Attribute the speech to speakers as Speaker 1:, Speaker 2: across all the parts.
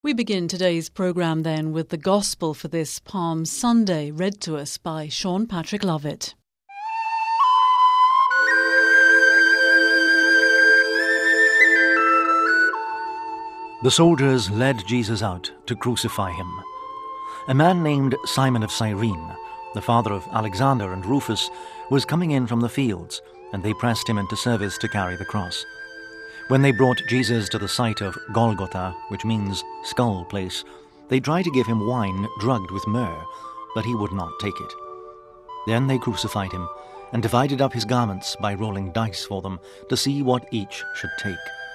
Speaker 1: We begin today's programme then with the Gospel for this Palm Sunday, read to us by Sean Patrick Lovett.
Speaker 2: The soldiers led Jesus out to crucify him. A man named Simon of Cyrene, the father of Alexander and Rufus, was coming in from the fields, and they pressed him into service to carry the cross. When they brought Jesus to the site of Golgotha, which means skull place, they tried to give him wine drugged with myrrh, but he would not take it. Then they crucified him and divided up his garments by rolling dice for them to see what each should take.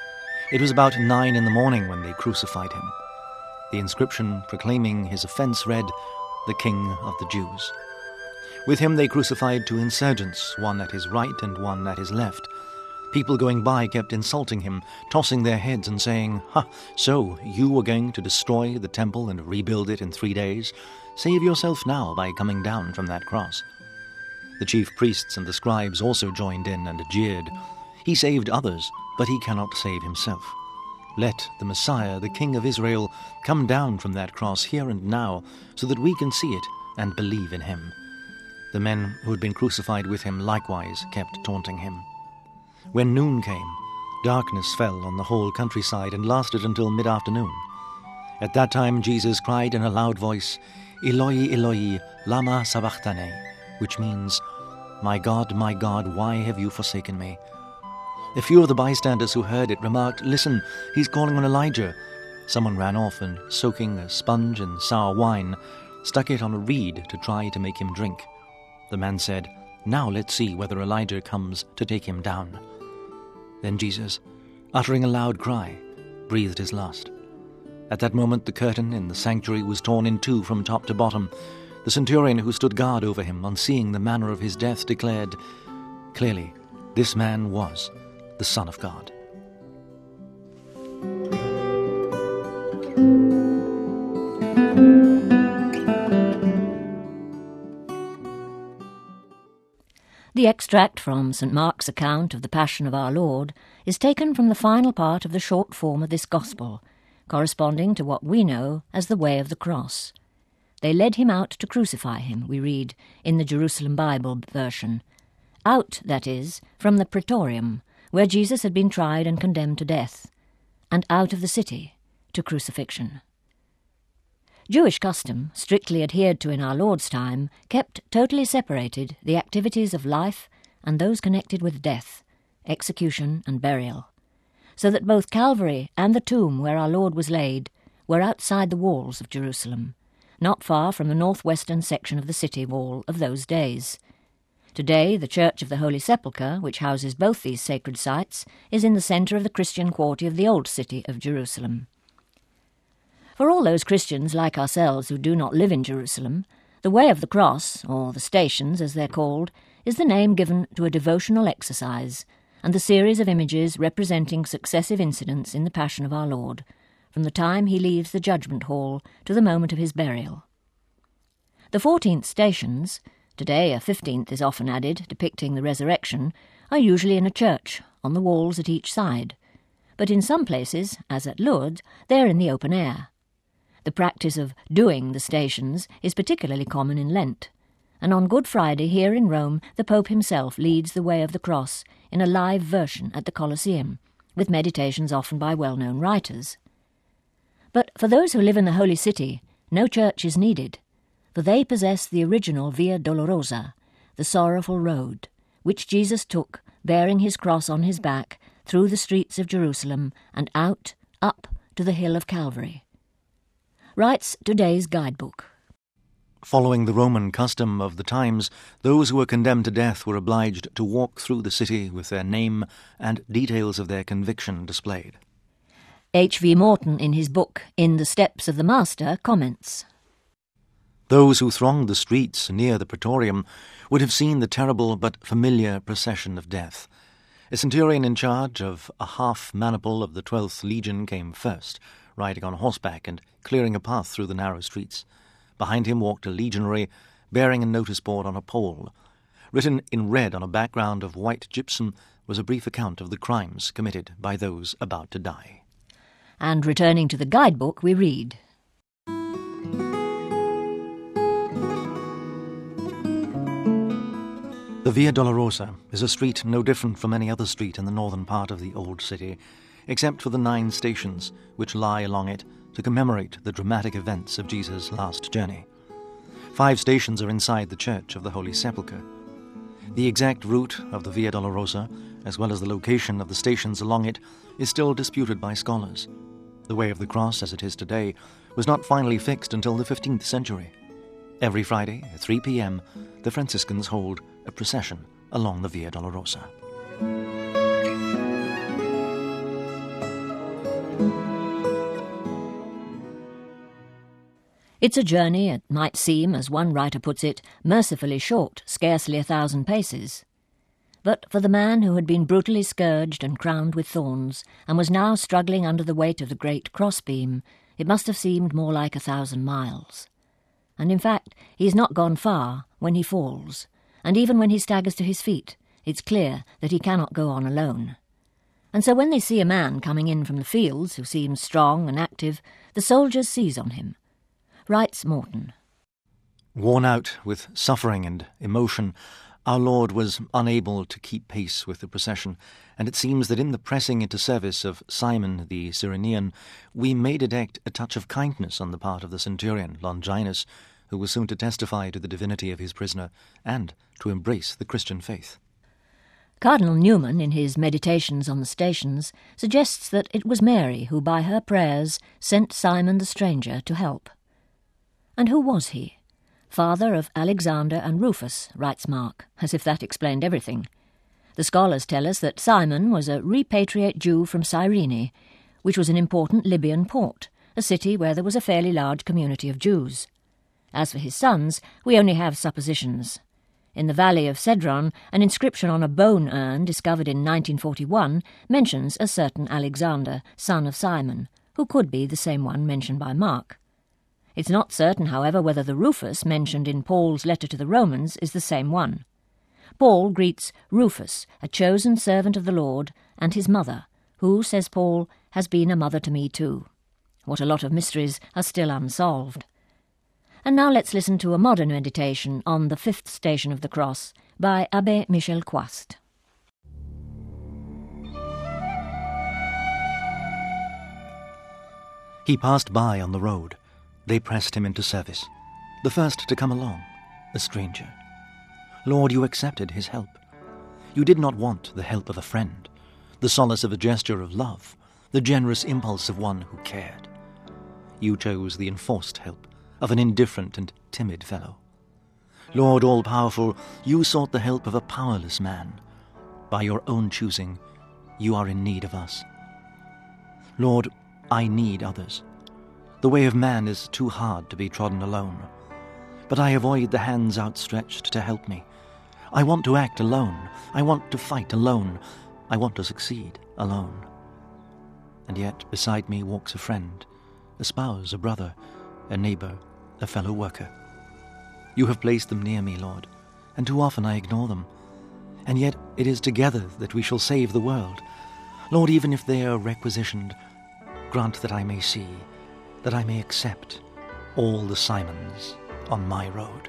Speaker 2: It was about 9 a.m. when they crucified him. The inscription proclaiming his offence read, "The King of the Jews." With him they crucified 2 insurgents, one at his right and one at his left. People going by kept insulting him, tossing their heads and saying, "Ha, so you were going to destroy the temple and rebuild it in 3 days? Save yourself now by coming down from that cross." The chief priests and the scribes also joined in and jeered. "He saved others, but he cannot save himself. Let the Messiah, the King of Israel, come down from that cross here and now, so that we can see it and believe in him." The men who had been crucified with him likewise kept taunting him. When noon came, darkness fell on the whole countryside and lasted until mid-afternoon. At that time Jesus cried in a loud voice, "Eloi, Eloi, lama sabachthani," which means, my God, why have you forsaken me?" A few of the bystanders who heard it remarked, "Listen, he's calling on Elijah." Someone ran off and, soaking a sponge in sour wine, stuck it on a reed to try to make him drink. The man said, "Now let's see whether Elijah comes to take him down." Then Jesus, uttering a loud cry, breathed his last. At that moment the curtain in the sanctuary was torn in two from top to bottom. The centurion who stood guard over him, on seeing the manner of his death, declared, "Clearly, this man was the Son of God."
Speaker 3: The extract from St. Mark's account of the Passion of our Lord is taken from the final part of the short form of this Gospel, corresponding to what we know as the Way of the Cross. They led him out to crucify him, we read in the Jerusalem Bible version. Out, that is, from the praetorium, where Jesus had been tried and condemned to death, and out of the city to crucifixion. Jewish custom, strictly adhered to in our Lord's time, kept totally separated the activities of life and those connected with death, execution and burial, so that both Calvary and the tomb where our Lord was laid were outside the walls of Jerusalem, not far from the northwestern section of the city wall of those days. Today, the Church of the Holy Sepulchre, which houses both these sacred sites, is in the centre of the Christian quarter of the old city of Jerusalem. For all those Christians like ourselves who do not live in Jerusalem, the Way of the Cross, or the Stations as they're called, is the name given to a devotional exercise and the series of images representing successive incidents in the Passion of our Lord, from the time he leaves the judgment hall to the moment of his burial. The 14th stations, today a 15th is often added, depicting the resurrection, are usually in a church, on the walls at each side, but in some places, as at Lourdes, they are in the open air. The practice of doing the stations is particularly common in Lent, and on Good Friday here in Rome the Pope himself leads the Way of the Cross in a live version at the Colosseum, with meditations often by well-known writers. But for those who live in the Holy City, no church is needed, for they possess the original Via Dolorosa, the sorrowful road, which Jesus took, bearing his cross on his back, through the streets of Jerusalem and out, up to the hill of Calvary. Writes today's guidebook.
Speaker 2: Following the Roman custom of the times, those who were condemned to death were obliged to walk through the city with their name and details of their conviction displayed.
Speaker 3: H.V. Morton, in his book In the Steps of the Master, comments,
Speaker 2: Those who thronged the streets near the Praetorium would have seen the terrible but familiar procession of death. A centurion in charge of a half-maniple of the 12th Legion came first, riding on horseback and clearing a path through the narrow streets. Behind him walked a legionary, bearing a notice board on a pole. Written in red on a background of white gypsum was a brief account of the crimes committed by those about to die.
Speaker 3: and returning to the guidebook, we read:
Speaker 2: The Via Dolorosa is a street no different from any other street in the northern part of the old city, except for the 9 stations which lie along it to commemorate the dramatic events of Jesus' last journey. 5 stations are inside the Church of the Holy Sepulchre. The exact route of the Via Dolorosa, as well as the location of the stations along it, is still disputed by scholars. The Way of the Cross, as it is today, was not finally fixed until the 15th century. Every Friday at 3 p.m, the Franciscans hold a procession along the Via Dolorosa.
Speaker 3: It's a journey, it might seem, as one writer puts it, mercifully short, scarcely 1,000 paces. But for the man who had been brutally scourged and crowned with thorns, and was now struggling under the weight of the great crossbeam, it must have seemed more like 1,000 miles. And in fact, he has not gone far when he falls, and even when he staggers to his feet, it's clear that he cannot go on alone. And so when they see a man coming in from the fields who seems strong and active, the soldiers seize on him. Writes Morton:
Speaker 2: Worn out with suffering and emotion, our Lord was unable to keep pace with the procession, and it seems that in the pressing into service of Simon the Cyrenian, we may detect a touch of kindness on the part of the centurion, Longinus, who was soon to testify to the divinity of his prisoner and to embrace the Christian faith.
Speaker 3: Cardinal Newman, in his Meditations on the Stations, suggests that it was Mary who, by her prayers, sent Simon the stranger to help. And who was he? Father of Alexander and Rufus, writes Mark, as if that explained everything. The scholars tell us that Simon was a repatriate Jew from Cyrene, which was an important Libyan port, a city where there was a fairly large community of Jews. As for his sons, we only have suppositions. In the valley of Cedron, an inscription on a bone urn discovered in 1941 mentions a certain Alexander, son of Simon, who could be the same one mentioned by Mark. It's not certain, however, whether the Rufus mentioned in Paul's letter to the Romans is the same one. Paul greets Rufus, a chosen servant of the Lord, and his mother, who, says Paul, has been a mother to me too. What a lot of mysteries are still unsolved. And now let's listen to a modern meditation on the 5th station of the cross by Abbé Michel Coist.
Speaker 2: He passed by on the road. They pressed him into service. The first to come along, a stranger. Lord, you accepted his help. You did not want the help of a friend, the solace of a gesture of love, the generous impulse of one who cared. You chose the enforced help of an indifferent and timid fellow. Lord all-powerful, you sought the help of a powerless man. By your own choosing, you are in need of us. Lord, I need others. The way of man is too hard to be trodden alone. But I avoid the hands outstretched to help me. I want to act alone. I want to fight alone. I want to succeed alone. And yet beside me walks a friend, a spouse, a brother, a neighbour, a fellow worker. You have placed them near me, Lord, and too often I ignore them. And yet it is together that we shall save the world. Lord, even if they are requisitioned, grant that I may see, that I may accept all the Simons on my road.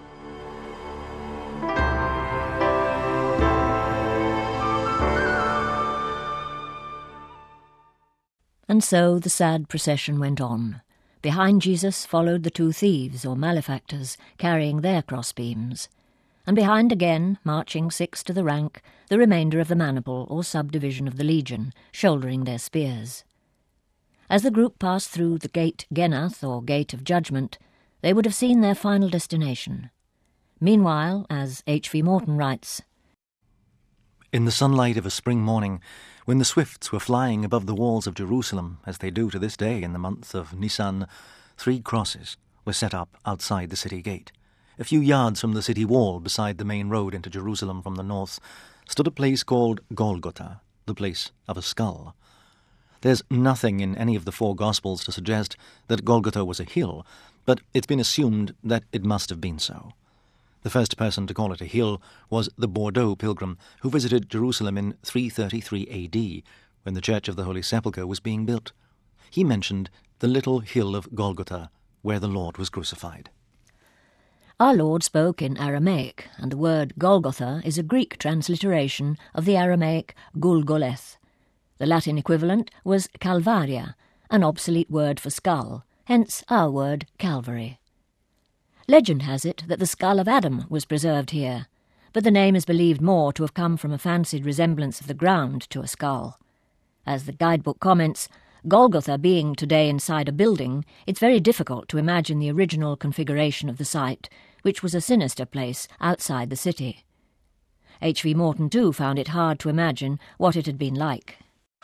Speaker 3: And so the sad procession went on. Behind Jesus followed the 2 thieves or malefactors, carrying their crossbeams. And behind again, marching 6 to the rank, the remainder of the maniple or subdivision of the legion, shouldering their spears. As the group passed through the Gate Genath, or Gate of Judgment, they would have seen their final destination. Meanwhile, as H.V. Morton writes,
Speaker 2: In the sunlight of a spring morning, when the swifts were flying above the walls of Jerusalem, as they do to this day in the month of Nisan, 3 crosses were set up outside the city gate. A few yards from the city wall, beside the main road into Jerusalem from the north, stood a place called Golgotha, the place of a skull. There's nothing in any of the 4 Gospels to suggest that Golgotha was a hill, but it's been assumed that it must have been so. The first person to call it a hill was the Bordeaux pilgrim who visited Jerusalem in 333 AD, when the Church of the Holy Sepulchre was being built. he mentioned the little hill of Golgotha where the Lord was crucified.
Speaker 3: Our Lord spoke in Aramaic, and the word Golgotha is a Greek transliteration of the Aramaic Gulgoleth. The Latin equivalent was Calvaria, an obsolete word for skull, hence our word Calvary. Legend has it that the skull of Adam was preserved here, but the name is believed more to have come from a fancied resemblance of the ground to a skull. As the guidebook comments, Golgotha being today inside a building, it's very difficult to imagine the original configuration of the site, which was a sinister place outside the city. H.V. Morton, too, found it hard to imagine what it had been like.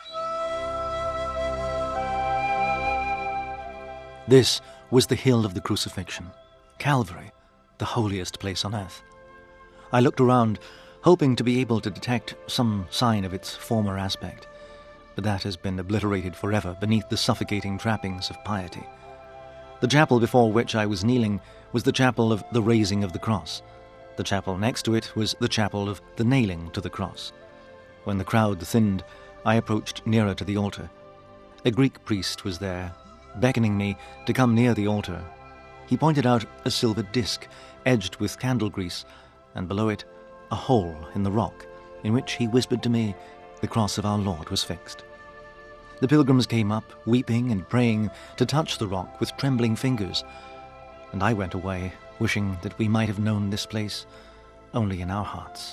Speaker 2: This was the hill of the crucifixion, Calvary, the holiest place on earth. I looked around, hoping to be able to detect some sign of its former aspect, but that has been obliterated forever beneath the suffocating trappings of piety. The chapel before which I was kneeling was the chapel of the raising of the cross. The chapel next to it was the chapel of the nailing to the cross. When the crowd thinned, I approached nearer to the altar. A Greek priest was there, beckoning me to come near the altar. He pointed out a silver disc, edged with candle grease, and below it a hole in the rock, in which he whispered to me the cross of our Lord was fixed. The pilgrims came up, weeping and praying, to touch the rock with trembling fingers, and I went away, wishing that we might have known this place only in our hearts.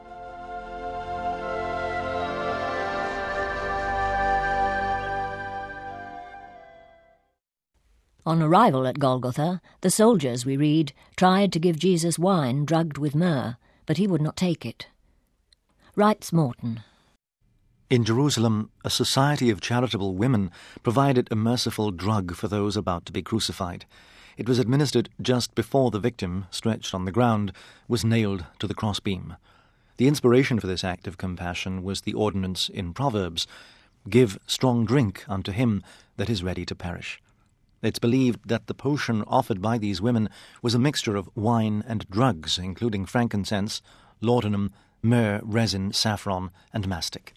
Speaker 3: On arrival at Golgotha, the soldiers, we read, tried to give Jesus wine drugged with myrrh, but he would not take it. Writes Morton.
Speaker 2: In Jerusalem, a society of charitable women provided a merciful drug for those about to be crucified. It was administered just before the victim, stretched on the ground, was nailed to the crossbeam. The inspiration for this act of compassion was the ordinance in Proverbs, "Give strong drink unto him that is ready to perish." It's believed that the potion offered by these women was a mixture of wine and drugs, including frankincense, laudanum, myrrh, resin, saffron, and mastic.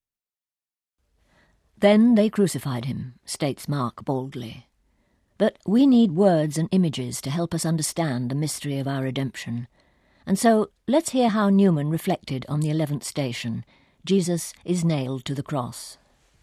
Speaker 3: Then they crucified him, states Mark boldly. But we need words and images to help us understand the mystery of our redemption. And so let's hear how Newman reflected on the 11th station. Jesus is nailed to the cross.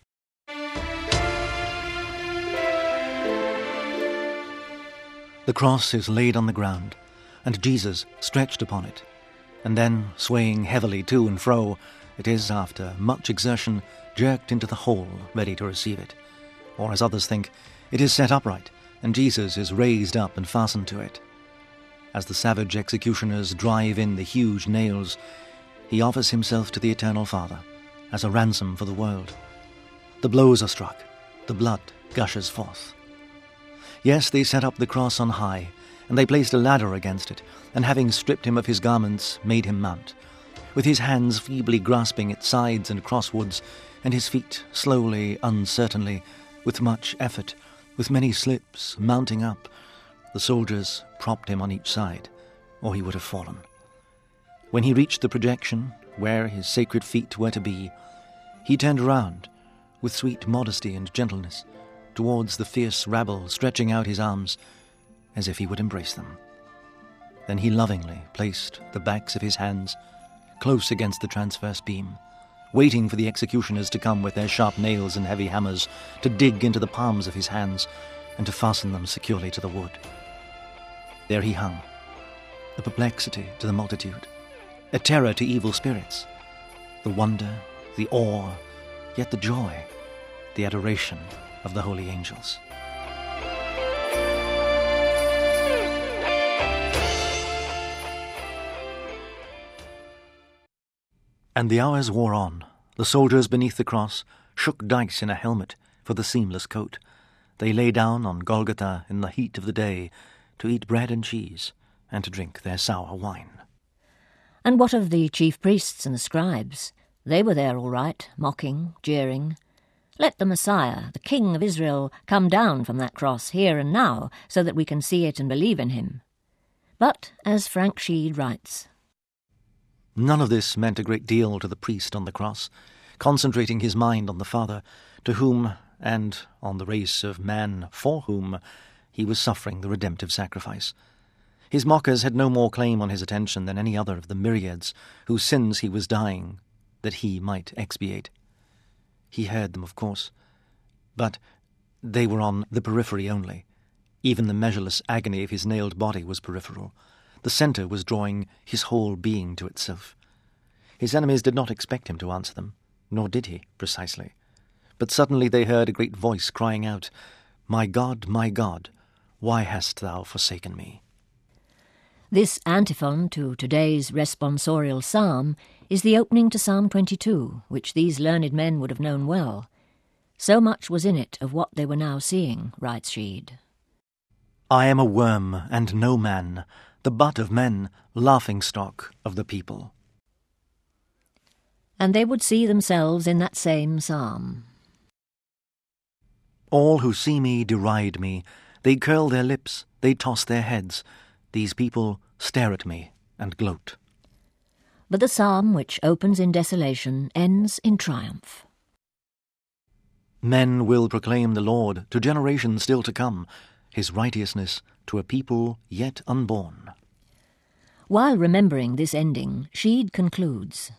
Speaker 2: The cross is laid on the ground, and Jesus stretched upon it, and then, swaying heavily to and fro, it is, after much exertion, jerked into the hole, ready to receive it. Or, as others think, it is set upright, and Jesus is raised up and fastened to it. As the savage executioners drive in the huge nails, he offers himself to the Eternal Father as a ransom for the world. The blows are struck, the blood gushes forth. Yes, they set up the cross on high, and they placed a ladder against it, and having stripped him of his garments, made him mount. With his hands feebly grasping its sides and crosswards, and his feet slowly, uncertainly, with much effort, with many slips, mounting up, the soldiers propped him on each side, or he would have fallen. When he reached the projection, where his sacred feet were to be, he turned round, with sweet modesty and gentleness, towards the fierce rabble, stretching out his arms, as if he would embrace them. Then he lovingly placed the backs of his hands close against the transverse beam, waiting for the executioners to come with their sharp nails and heavy hammers to dig into the palms of his hands and to fasten them securely to the wood. There he hung, a perplexity to the multitude, a terror to evil spirits, the wonder, the awe, yet the joy, the adoration of the holy angels. And the hours wore on. The soldiers beneath the cross shook dice in a helmet for the seamless coat. They lay down on Golgotha in the heat of the day to eat bread and cheese and to drink their sour wine.
Speaker 3: And what of the chief priests and the scribes? They were there all right, mocking, jeering. Let the Messiah, the King of Israel, come down from that cross here and now, so that we can see it and believe in him. But, as Frank Sheed writes,
Speaker 2: none of this meant a great deal to the priest on the cross, concentrating his mind on the Father, to whom, and on the race of man for whom he was suffering the redemptive sacrifice. His mockers had no more claim on his attention than any other of the myriads whose sins he was dying that he might expiate. He heard them, of course, but they were on the periphery only. Even the measureless agony of his nailed body was peripheral. The centre was drawing his whole being to itself. His enemies did not expect him to answer them, nor did he, precisely. But suddenly they heard a great voice crying out, my God, why hast thou forsaken me?"
Speaker 3: This antiphon to today's responsorial psalm is the opening to Psalm 22, which these learned men would have known well. So much was in it of what they were now seeing, writes Sheed.
Speaker 2: "I am a worm and no man, the butt of men, laughing-stock of the people."
Speaker 3: And they would see themselves in that same psalm.
Speaker 2: "All who see me deride me. They curl their lips, they toss their heads. These people stare at me and gloat."
Speaker 3: But the psalm, which opens in desolation, ends in triumph.
Speaker 2: "Men will proclaim the Lord to generations still to come, his righteousness to a people yet unborn."
Speaker 3: While remembering this ending, Sheed concludes,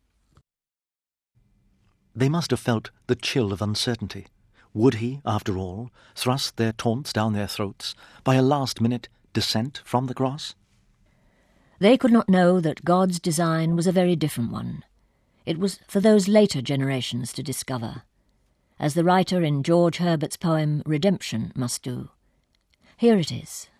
Speaker 2: They must have felt the chill of uncertainty. Would he, after all, thrust their taunts down their throats by a last-minute descent from the cross?
Speaker 3: They could not know that God's design was a very different one. It was for those later generations to discover, as the writer in George Herbert's poem Redemption must do. Here it is.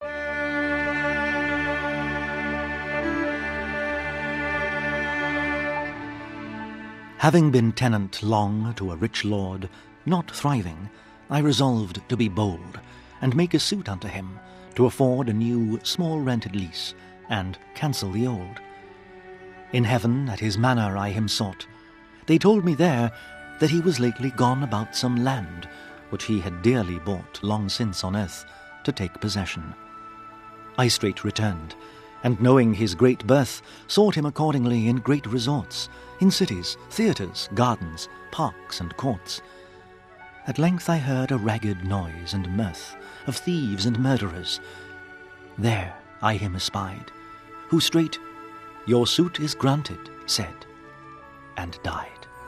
Speaker 2: Having been tenant long to a rich lord, not thriving, I resolved to be bold, and make a suit unto him, to afford a new small rented lease, and cancel the old. In heaven at his manor I him sought. They told me there that he was lately gone about some land, which he had dearly bought long since on earth, to take possession. I straight returned, and knowing his great birth, sought him accordingly in great resorts, in cities, theatres, gardens, parks, and courts. At length I heard a ragged noise and mirth of thieves and murderers. There I him espied, who straight, "Your suit is granted," said, and died.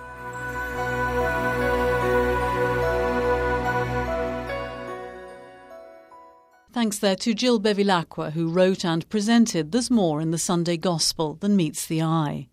Speaker 1: Thanks there to Jill Bevilacqua, who wrote and presented There's More in the Sunday Gospel Than Meets the Eye.